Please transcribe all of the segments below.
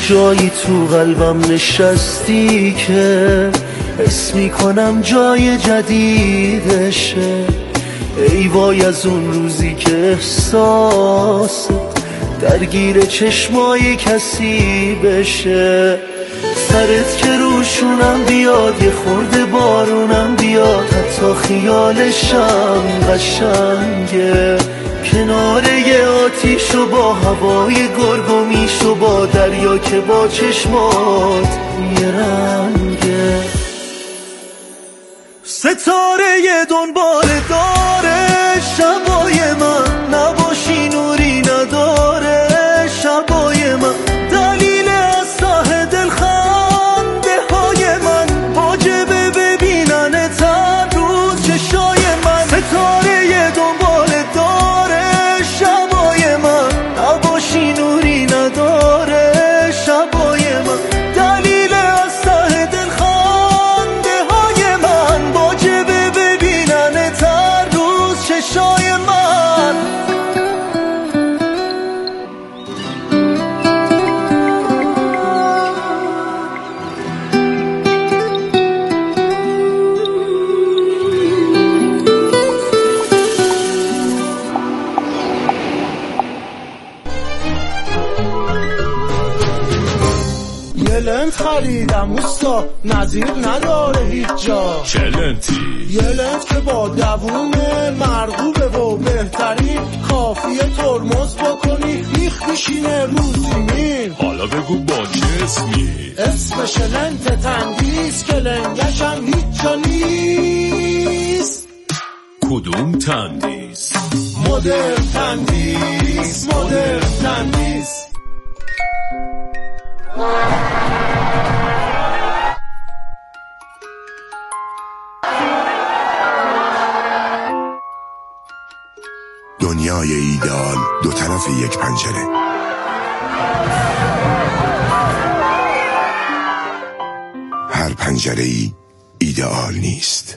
جایی تو قلبم نشستی که حس میکنم جای جدیدشه. ای وای از اون روزی که احساست درگیر چشمای کسی بشه. سرت که روشونم بیاد، یه خورده بارونم بیاد، حتی خیالشم قشنگه. کنار یه آتیش و با هوای گرگومیش و با دریا که با چشمات یه رنگه. ستاره یه دنبال داره شبای من، نباشی نوری نداره شبای من. دلیل از ته دل خنده های من، واجبه ببیننت هر روز چشای من. ستاره یه دنبال داره شبای من، نباشی نوری نداره شبای من. دلیل از ته دل خنده های من، واجبه ببیننت هر روز چشای من. یه لنت خریدم اوستا، نظیر نداره هیچ جا. چه لنتی؟ یه لنت که با دوونه مرغوبه و بهترین، کافیه ترمز بکنی میخ میشینه رو زمین. حالا بگو با چه اسمی؟ اسمش لنت تندیس که لنگشم هیچ جا نیست. کدوم تندیس؟ مدرن تندیس، مدرن تندیس. دنیای ایدئال دو طرف یک پنجره. هر پنجره ای ایدئال نیست.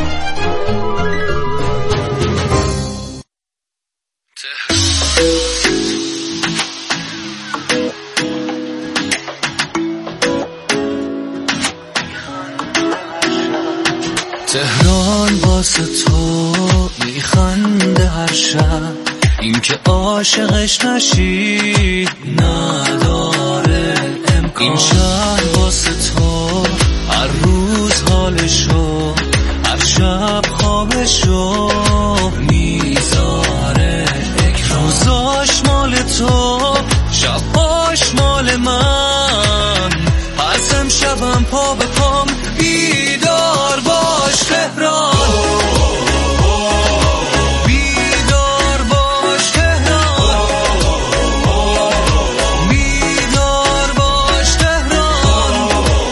تهران واسه تو میخنده هر شب، این که عاشقش نشی نداره امکان. این شهر واسه تو هر روز حالشو، هر شب خوابشو میذاره. روزاش مال تو، شباش مال من، پس امشبم پا به پام بیدار باش تهران. بیدار باش تهران، بیدار باش تهران،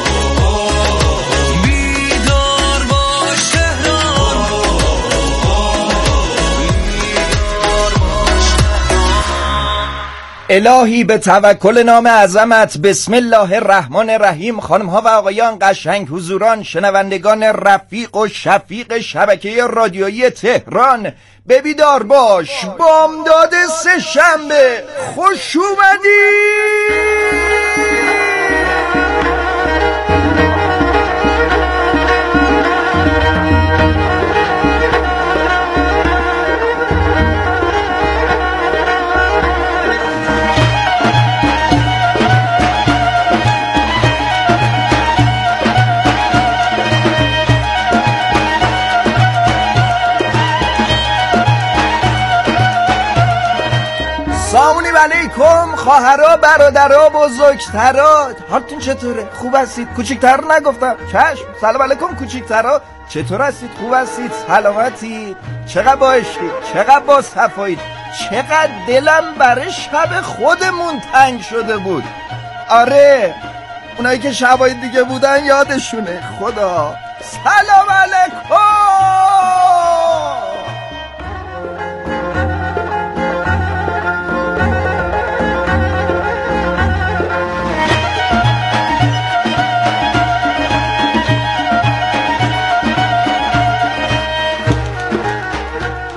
بیدار باش تهران، بیدار باش تهران. الهی به توکل نام عظمت، بسم الله الرحمن الرحیم. خانم ها و آقایان، قشنگ حضوران، شنوندگان رفیق و شفیق شبکه رادیویی تهران، به بیدار باش بامداد سه شنبه خوش اومدی. سلام علیکم خواهرا برادرا بزرگترا، حالتون چطوره؟ خوب هستید؟ کوچیکتر نگفتم، چشم. سلام علیکم کوچیکترا، چطور هستید؟ خوب هستید؟ سلامتی؟ چقدر با عشقید؟ چقدر با صفایید؟ چقدر دلم برای شب خودمون تنگ شده بود. آره اونایی که شبای دیگه بودن یادشونه. خدا سلام علیکم.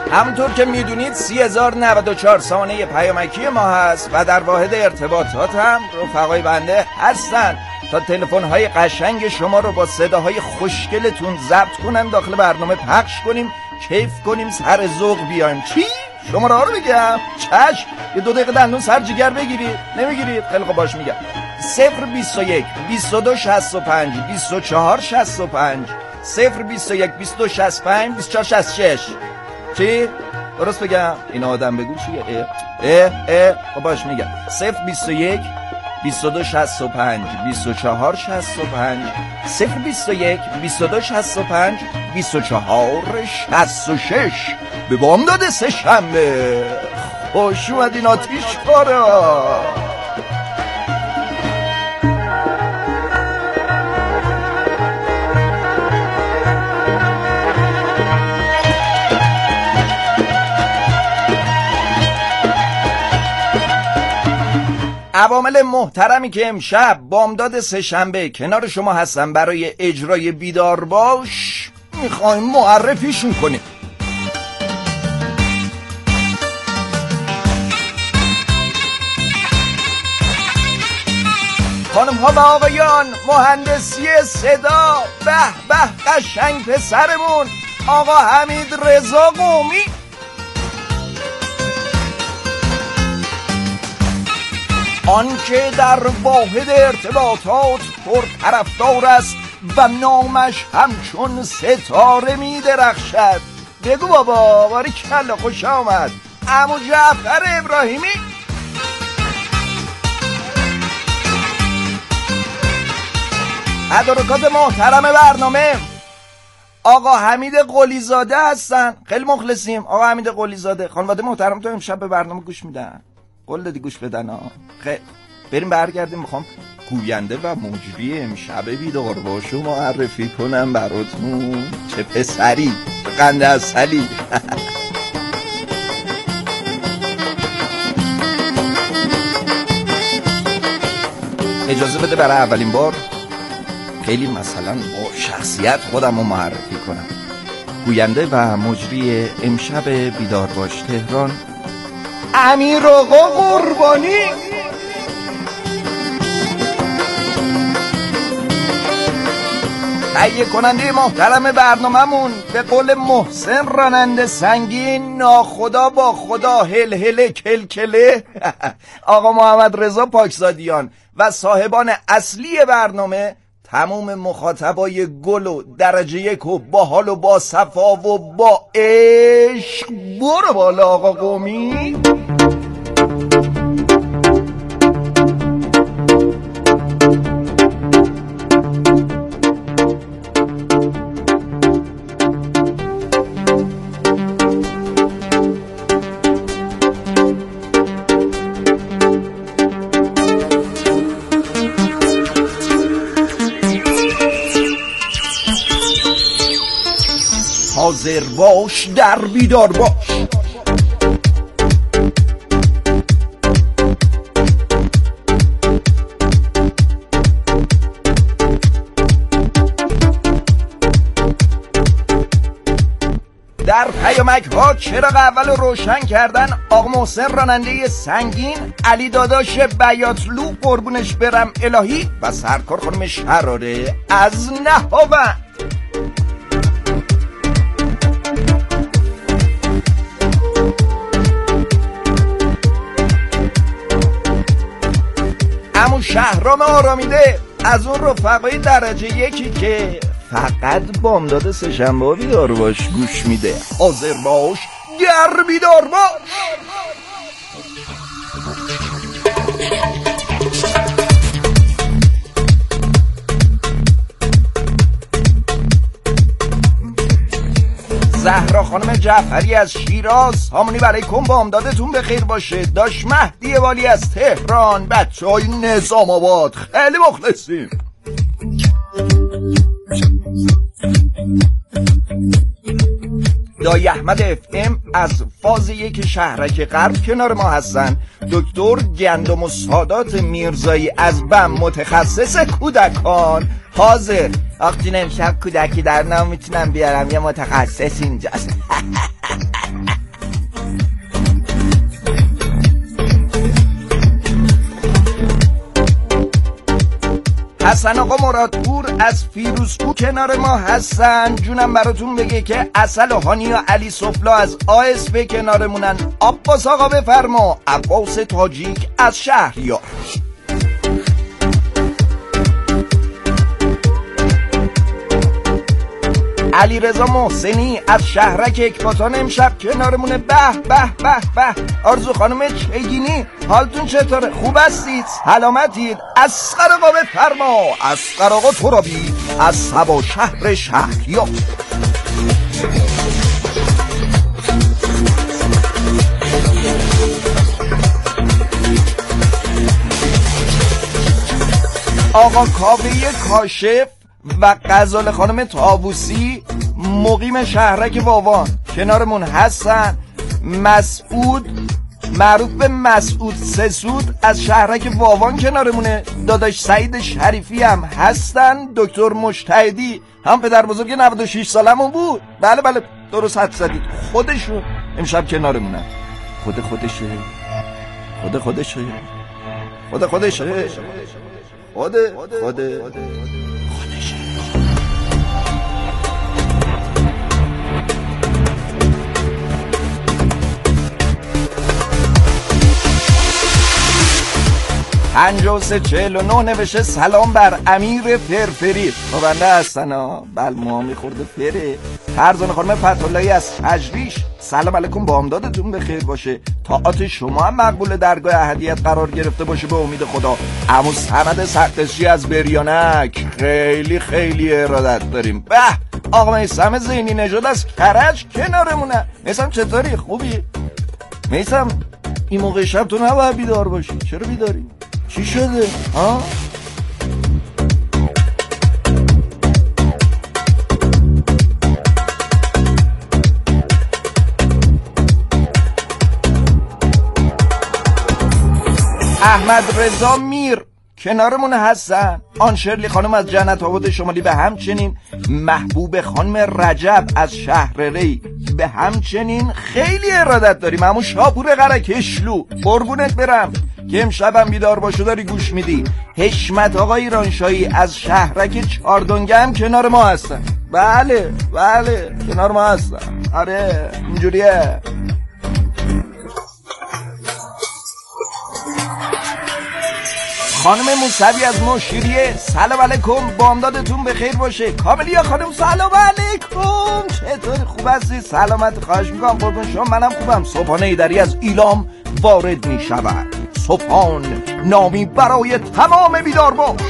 همونطور که میدونید 30,094 ثانیه پیامکی ما هست و در واحد ارتباطات هم رفقای بنده هستن تا تلفن‌های قشنگ شما رو با صداهای خوشگلتون ضبط کنن، داخل برنامه پخش کنیم، کیف کنیم، سر ذوق بیایم. چی؟ شماره ها رو بگم؟ چشم. یه 2 دقیقه دندون سر جگر بگیرید. نمیگیرید؟ خیلی خوب باش میگم. 021 22 65 24 65 021 22 65 24 66. چی؟ درست بگم؟ این آدم بگو چیه؟ خب باش میگم. 021 22 65 24 65 021 22 65 24 66. به بامداد سه شنبه خوش اومدین آتیش کارا. عوامل محترمی که امشب بامداد سه شنبه کنار شما هستن برای اجرای بیدار باش میخوایم معرفیشون کنیم. خانم ها و آقایان، مهندسی صدا، به به قشنگ پسرمون آقا حمید رضا قومی. آنکه در واحد ارتباطات پرطرفدار است و نامش همچون ستاره می درخشد. بگو بابا، باریکلا، خوش آمد عمو جعفر ابراهیمی. تدارکات محترم برنامه آقا حمید قلیزاده هستن. خیلی مخلصیم آقا حمید قلیزاده. خانواده محترم تو امشب به برنامه گوش میدن. قول دادی گوش بدن ها. خیلی بریم برگردیم. میخوام گوینده و مجری امشب بیدار باشو معرفی کنم براتون. چه پسری، چه قند عسلی. اجازه بده برای اولین بار خیلی مثلا با شخصیت خودم رو معرفی کنم. گوینده و مجری امشب بیدار باش تهران، امیر آقا قربانی. تهیه کننده محترم برنامه‌مون به قول محسن راننده سنگین، ناخدا با خدا هلهله کلکله، آقا محمد رضا پاکزادیان و صاحبان اصلی برنامه تموم مخاطبای گل و درجه 1 و با حال و با صفا و با عشق. برو بالا آقا قومی. حاضر باش در بیدار باش. در پیامک ها چراغ اول روشن کردن آقا محسن راننده سنگین، علی داداش بیاتلو قربونش برم الهی و سرکار خانم شراره از نهاوند. همون شهرام آرامیده از اون رفقای درجه 1 که فقط بامداد سه شنبه بیدار باش گوش میده. حاضر باش در بیدار باش. زهرا خانم جعفری از شیراز، همونی علیکم بامدادتون بخیر باشه. داش مهدی والی از تهران، بچهای نظام آباد خیلی مخلصیم. دایی احمد اف ام از فاز 1 شهرک غرب کنار ما هستن. دکتر گندم و سادات میرزایی از بم متخصص کودکان حاضر. وقتی امشب کودکی در نام میتونم بیارم، یه متخصص اینجاست. حسن آقا مرادپور از فیروزکو کنار ما هستن. جونم براتون بگه که اصل و هانی و علی سفلا از آسف کنارمونن. عباس آقا بفرما. عباس تاجیک از شهریار. علی رضا محسنی از شهرک اکباتان امشب کنارمونه. به به به به. آرزو خانم چگینی حالتون چطوره؟ خوب هستید؟ سلامتید؟ اصغر آقا بفرما. اصغر آقا ترابی از سبا شهر شهریار. آقا کاوه کاشف و غزال خانم طاووسی مقیم شهرک واوان کنارمون هستن. مسعود معروف به مسعود سسود از شهرک واوان کنارمونه. داداش سعید شریفی هم هستن. دکتر مجتهدی هم پدر بزرگ 96 سالمون بود. بله بله درست حد زدید. خودشون امشب کنارمونن. خودشه (53 49) نوشته سلام بر امیر فرفری. بنده هستن ها. بل موها میخورده فره. فرزان خانم فتح‌اللهی از تجریش سلام علیکم، بامدادتون بخیر باشه. طاعات شما هم مقبول درگاه احدیت قرار گرفته باشه به امید خدا. عمو صمد سقطشی از بریانک خیلی خیلی ارادت داریم. به آقا میثم زینی نژاد از کرج کنارمونه. میثم چطوری؟ خوبی؟ میثم این موقع شب تو نباید بیدار باشی. چرا بیداری؟ چی شده؟ ها؟ احمد رضا میر کنارمون هستن. آن شرلی خانم از جنت آباد شمالی به همچنین محبوب خانم رجب از شهر ری به همچنین خیلی ارادت داریم. همون شاپور قرکشلو قربونت برم که امشبم بیدار باشو داری گوش میدی. حشمت آقا ایرانشاهی از شهرک چاردونگه هم کنار ما هستن. بله کنار ما هستن. آره اینجوریه. خانم موسوی از مشیریه سلام علیکم، بامدادتون بخیر باشه. کاملیا خانم سلام علیکم، چطوری؟ خوب هستی؟ سلامت؟ خواهش میکنم قربون شما. منم خوبم. صبحانه ایدری از ایلام وارد میشود. صبحان نامی برای تمام بیدار باش.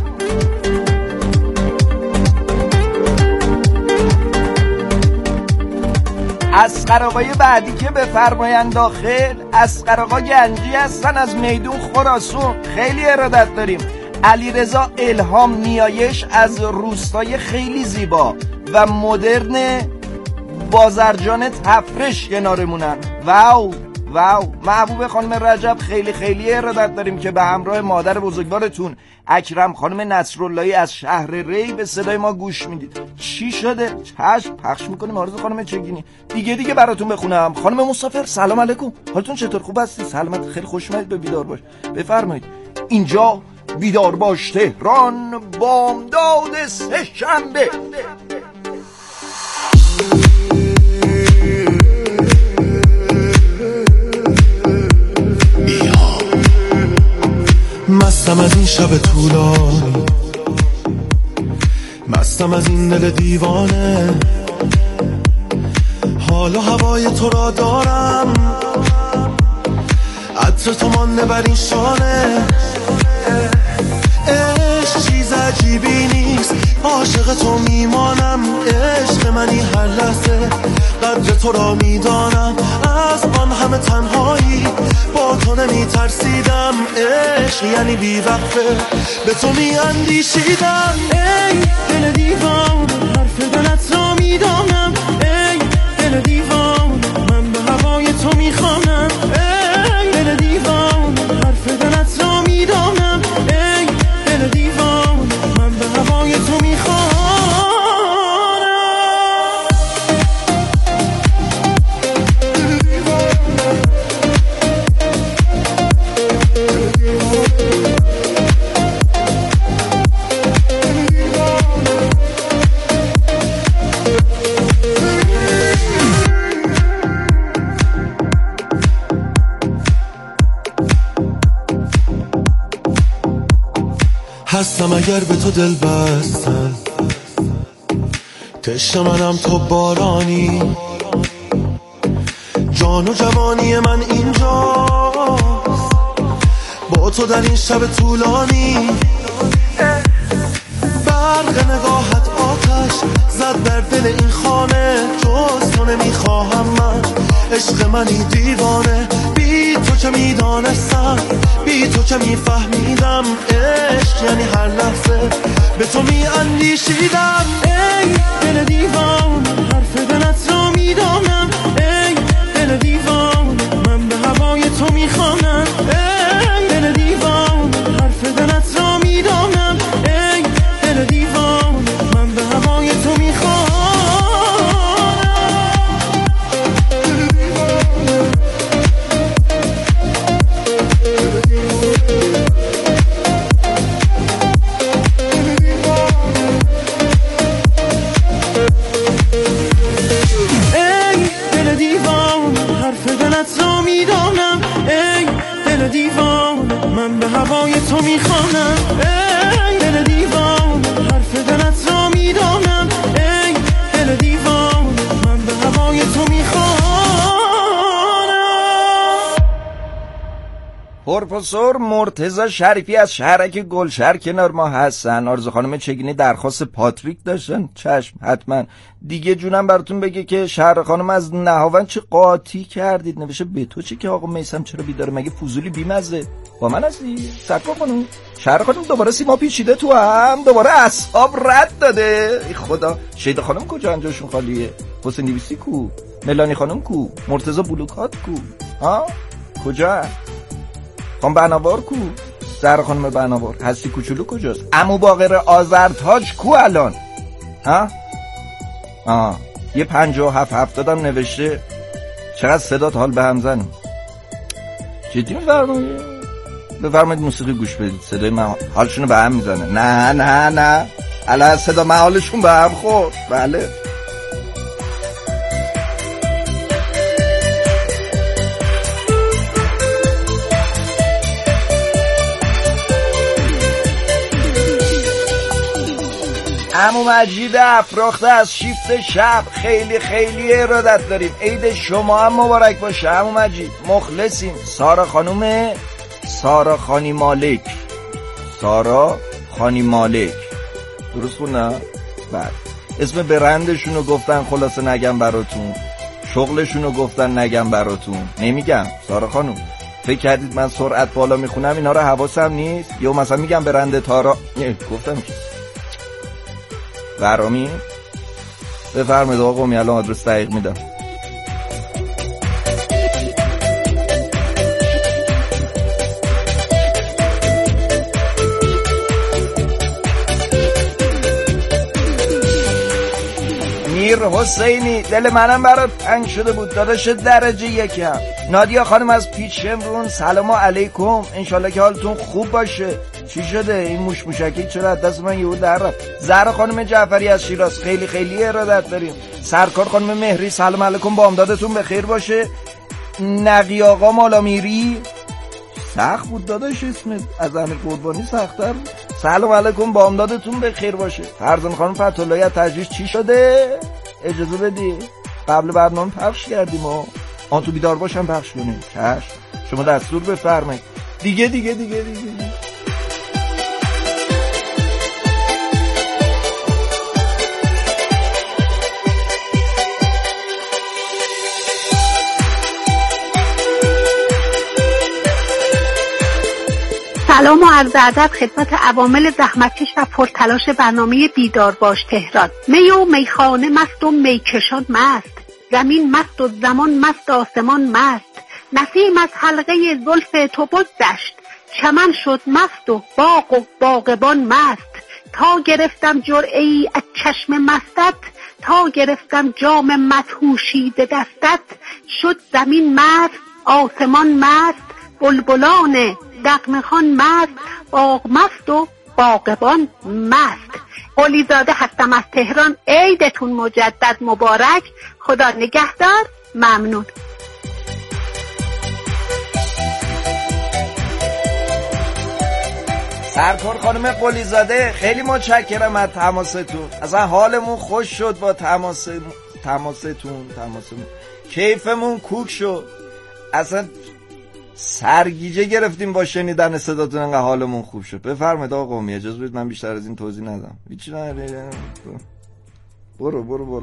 اصغر آقای بعدی که بفرمایند داخل. اصغر آقا گنجی هستن از میدون خراسان. خیلی ارادت داریم. علیرضا الهام نیایش از روستای خیلی زیبا و مدرن بازرجان تفرش کنارمونن. واو محبوب خانم رجب خیلی خیلی ارادت داریم که به همراه مادر بزرگوارتون اکرم خانم نصراللهی از شهر ری به صدای ما گوش میدید. چی شده؟ چشم پخش میکنیم. آرزو خانم چگینی دیگه براتون بخونم. خانم مسافر سلام علیکم، حالتون چطور؟ خوب هستی؟ سلامت؟ خیلی خوش اومدید به بیدار باش. بفرمایید. اینجا بیدار باش تهران، بامداد سه شنبه. مستم از این شب طولانی، مستم از این دل دیوانه. حال و هوای تو را دارم، عطر تو مانده بر این شانه. عشق چیز عجیبی نیست، عاشق تو میمانم. عشق منی هر لحظه، قدر تو را میدانم. از آن همه تنهایی با تو نمیترسیدم. عشق یعنی بیوقفه به تو میاندیشیدم. ای دل دیوان حرف دلت را میدانم. ای دل دیوان من به هوای تو میخوانم. ای دل دیوان حرف دلت را میدانم. ای دل دیوان من به هوای تو میخوانم. هستم اگر به تو دل بستم، تشنه منم تو بارانی، جان و جوانی من اینجاست با تو در این شب طولانی. برق نگاهت آتش زد در دل این خانه، جز تو نمیخواهم من، عشق منی دیوانه. بی تو چه میدانستم، بی تو چه میفهمیدم، عشق یعنی هر لحظه به تو میاندیشیدم. ای دل دیوان حرف دلت را میدانم، ای دل دیوان من به هوای تو میخوانم. ای دل دیوان حرف دلت را میدانم، ای دل دیوان من به هوای تو میخوانم. من به هوای تو میخوانم، ای دل دیوان حرف دلت را میدانم، ای دل دیوان من به هوای تو میخوانم. پروفسور مرتضی شریفی از شهرک گلشهر کنار ما هستن. آرزو خانم چگینی درخواست پاتریک داشتن. چشم حتما. دیگه جونم براتون بگه که شهر خانم از نهاون چه قاطی کردید. نوشه به تو چه که آقا میسم چرا بیداره؟ مگه فضولی بیمزه با من هستی؟ سرکار خانم شهر خانم دوباره سیما پیچیده تو هم، دوباره اصحاب رد داده. ای خدا. شهید خانم کجا انجاشون خالیه؟ حسین دیویسی کو؟ ملانی خانم کو؟ مرتضی بلوکات کو؟ ها کجا؟ خانم بناوار کو؟ زهرا خانم بناوار. هستی کوچولو کجاست؟ عمو باقر آذرتاج کو الان؟ ها یه 57 هم نوشته چقدر صدات حال به هم زن. جدی بفرمایید موسیقی گوش بدید. صدای من حالشونو به هم میزنه. نه الان صدا من حالشون به هم خورد. بله عمو مجید افراخته از شیفت شب خیلی خیلی ارادت داریم. عید شما هم مبارک باشه عمو مجید. مخلصیم. سارا خانوم سارا خانی مالک. سارا خانی مالک درست خوندم؟ بله. اسم برندشونو گفتن خلاصه نگم براتون، شغلشونو گفتن نگم براتون. نمیگم سارا خانوم. فکر کردید من سرعت بالا میخونم اینا رو حواسم نیست؟ یا مثلا میگم برند تارا گفتم که برامی. بفرمایید آقا می الان آدرس دقیق میدم. میر حسینی دل منم برات تنگ شده بود داداش درجه یکم. نادیا خانم از پیچ شمرون سلام علیکم، انشالله که حالتون خوب باشه. چی شده این موش موشکی چرا از دست من یهو در رفت؟ زهرا خانم جعفری از شیراز خیلی خیلی ارادت داریم. سرکار خانم مهری سلام علیکم، بامدادتون بخیر باشه. نقی آقا مالامیری سخت بود داداش اسمت، از همه قربانی سخت‌تر. سلام علیکم، بامدادتون بخیر باشه. فرزان خانم فتح‌اللهی از تجریش چی شده؟ اجازه بدی قبل برنامه پخش کردیم و آن تو بیدار باشم پخش کنیم. چشم شما دستور بفرمایید. دیگه سلام و عرض ادب خدمت عوامل زحمتکش و پرتلاش برنامه بیدار باش تهران. می و میخانه مست و میکشان مست، زمین مست و زمان مست، آسمان مست. نسیم از حلقه زلف تو بگذشت، چمن شد مست و باغ و باغبان مست. تا گرفتم جرعه ای از چشم مستت، تا گرفتم جام مدهوشی به دستت. شد زمین مست، آسمان مست، بلبلان دغمخان مست، باغ مست و باغبان مست. قلی زاده هستم از تهران، عیدتون مجدد مبارک. خدا نگهدار. ممنون. سرکار خانم قلیزاده خیلی متشکرم از تماستون. اصلا حالمون خوش شد با تماستون. کیفمون کوک شد. اصلا سرگیجه گرفتیم با شنیدن صداتون، انقدر حالمون خوب شد. بفرمایید آقا قومی، اجازه بدید من بیشتر از این توضیح ندم. هیچی نداره. برو بالا.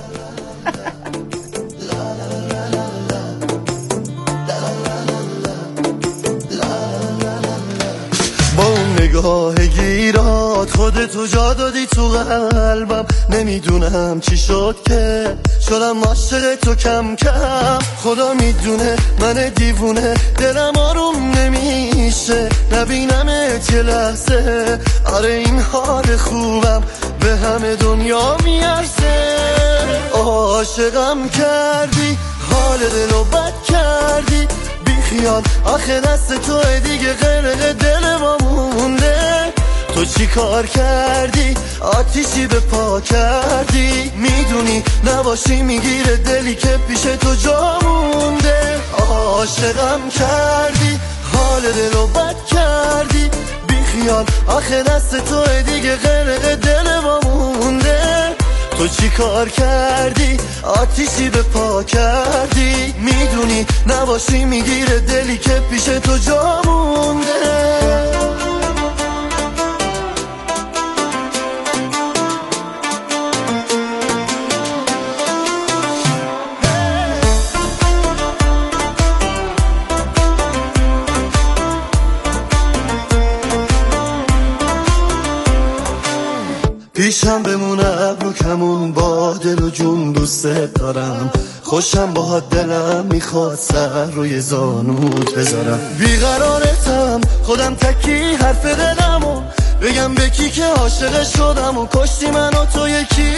با اون نگاه گیرات خودتو جا دادی تو قلبم، نمیدونم چی شد که شدم عاشق تو کم کم. خدا میدونه من دیوونه، دلم آروم نمیشه نبینمت یه لحظه. آره این حال خوبم به همه دنیا میارزه. عاشقم کردی، حال دلو بد کردی، بیخیال آخه دست تو دیگه غرق دل ما مونده. تو چی کار کردی؟ آتیشی به پا کردی، میدونی نباشی میگیره دلی که پیش تو جا مونده. عاشقم کردی، حال دلو بد کردی، بیخیال آخه دست تو دیگه غرق دل ما مونده. تو چی کار کردی؟ آتیشی به پا کردی، میدونی نباشی میگیره دلی که پیش تو جا مونده. پیشم بمونه ابرو کمون، با دل و جون دوستت دارم، خوشم باهات دلم میخواد سر روی زانوت بذارم. بیقرارتم خودم تکی حرف دلمو بگم به کی که عاشق شدم و کشتی من و تو یکی.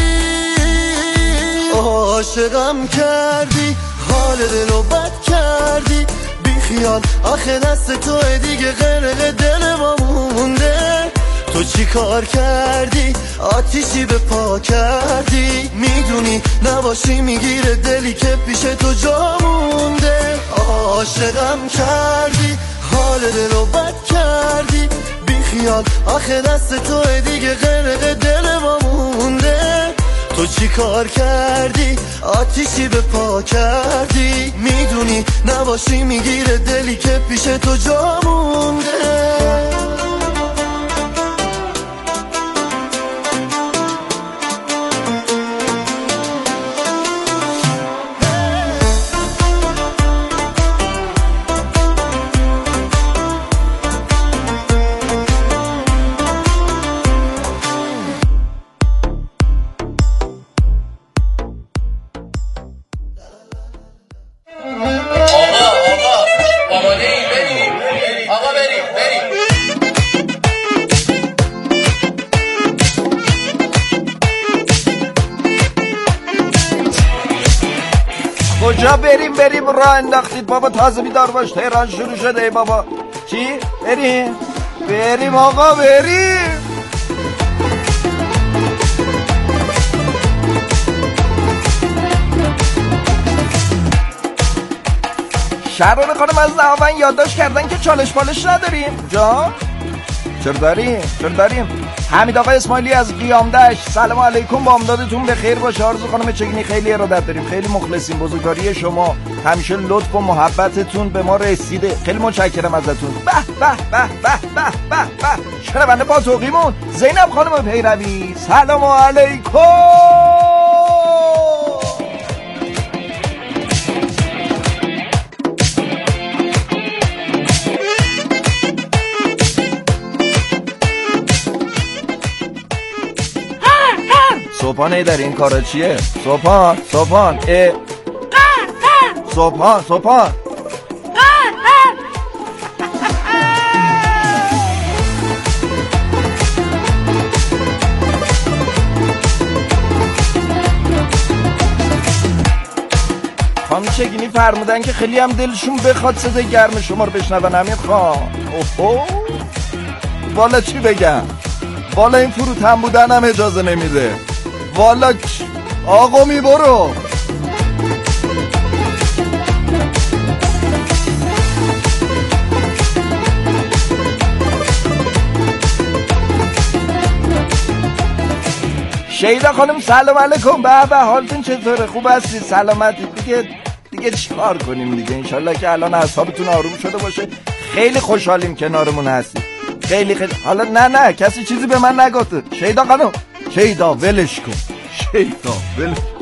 عاشقم کردی، حال دلو بد کردی، بیخیال آخه دست تو دیگه غرق دل ما مونده. تو چی کار کردی؟ آتیشی به پا کردی، میدونی نباشی میگیره دلی که پیش تو جا مونده. عاشقم کردی، حال دلو بد کردی، بیخیال آخه دست تو دیگه غرق دل ما مونده. تو چی کار کردی؟ آتیشی به پا کردی، میدونی نباشی میگیره دلی که پیش تو جا مونده. کجا بریم راه انداختید بابا؟ تازه بیدار باش، تهران شروع شده ای بابا. چی؟ بریم آقا بریم. شهرام خانم از نهاون یادداشت کردن که چالش پالش نداریم. جا؟ چرا داریم؟ حمید آقا اسماعیلی از قیامدشت، سلام علیکم، با امدادتون بخیر باشه. آرزو خانم چگینی خیلی ارادت داریم، خیلی مخلصیم، بزرگواری شما همیشه لطف و محبتتون به ما رسیده، خیلی متشکرم ازتون. به شنونده با توقیمون زینب خانم پیروی، سلام علیکم. صبحان ای در این کارا چیه؟ صبحان صبحان خانم چگینی فرمودن که خیلی هم دلشون بخواد صدای گرم شما رو بشنون. امیر خان والا چی بگم، والا این فروتن بودن هم اجازه نمیده. والا آقا می برو. شیدا خانم سلام علیکم. به حالتون چطوره؟ خوب هستید؟ سلامتی؟ دیگه چیکار کنیم دیگه؟ انشالله که الان اعصابتون آروم شده باشه. خیلی خوشحالیم کنارمون هستید. خیلی حالا نه کسی چیزی به من نگفته. شیدا خانم، شیدا ولش کن. شیدا ولش کن.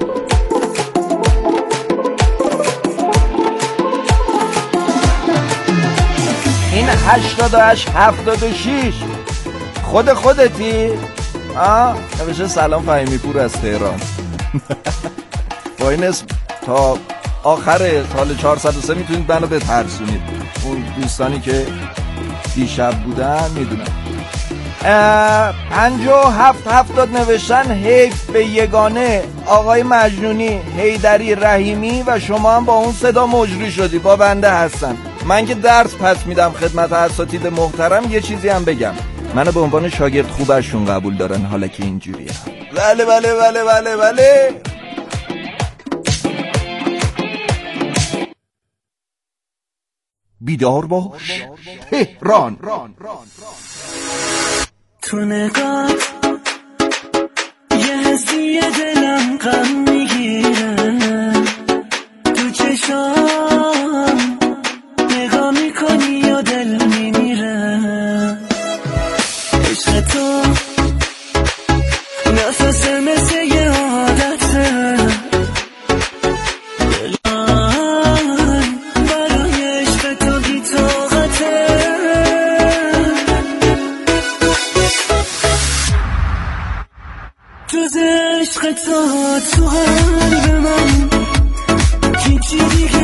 این 88-76 خودتی؟ نوشه سلام فهیمی پور از تهران. با این اسم تا آخر سال 403 میتونید منو بترسونید. اون دوستانی که دیشب بودن میدونن. 57 نوشتن حیف به یگانه آقای مجنونی، حیدری، رحیمی و شما هم با اون صدا مجری شدی. با بنده هستن. من که درس پس میدم خدمت اساتید محترم. یه چیزی هم بگم، منو به عنوان شاگرد خوبشون قبول دارن حالا که اینجوریه. بله. بیدار باش تهران. تو نگاه یه حسی دلم غم میگیره، تو چشام نگاه میکنی و دل میمیره. عشق تو نفس مثل یه عادته، دلم برای عشق تو بی طاقته. جز عشق تو قلب من هیچی دیگه